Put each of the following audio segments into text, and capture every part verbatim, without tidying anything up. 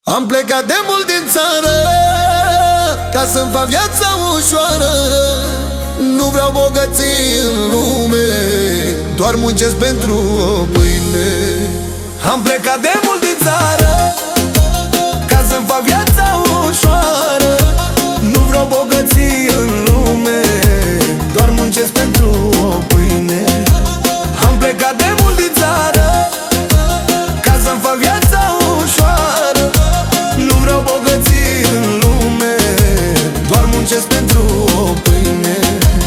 Am plecat de mult din țară ca să-mi fac viața ușoară. Nu vreau bogății în lume, doar muncesc pentru o pâine. Am plecat de mult din țară ca să-mi fac viața ușoară. Nu vreau bogății în lume, doar muncesc pentru o pâine. Am plecat de mult din țară ca să-mi fac viața ușoară. Nu vreau bogății în lume, doar muncesc pentru o pâine.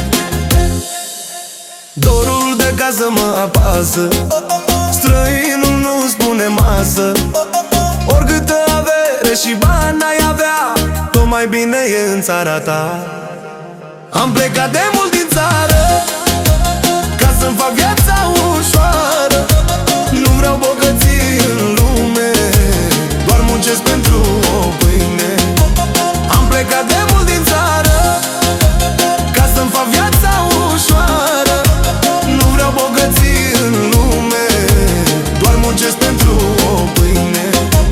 Dorul de casă mă apasă, străinul nu spune masă. Oricâtă avere și bani ai avea, tot mai bine e în țara ta. Am plecat de mult din țară ca să-mi fac viața ușoară. Nu vreau bogății în lume, doar muncesc pentru o pâine. Am plecat de mult din țară ca să-mi fac viața ușoară. Nu vreau bogății în lume, doar muncesc pentru o pâine.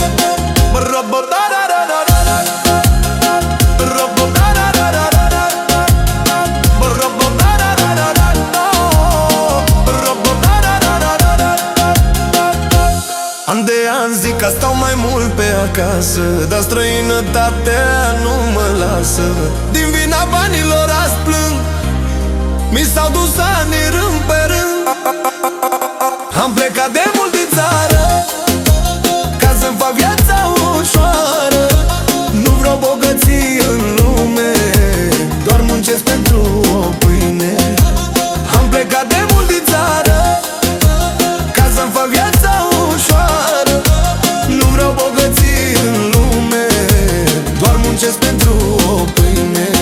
An de an zic că stau mai mult pe acasă, dar străinătatea nu mă lasă. Din vina banilor azi plâng, mi s-au dus ani rând pe rând. Am plecat de mult din țară ca să-mi fac viața ușoară. Nu vreau bogății în lume, doar muncesc pentru o pâine. Am plecat de mult din țară ca să-mi fac viața ușoară. Nu vreau bogății în lume, doar muncesc pentru o pâine.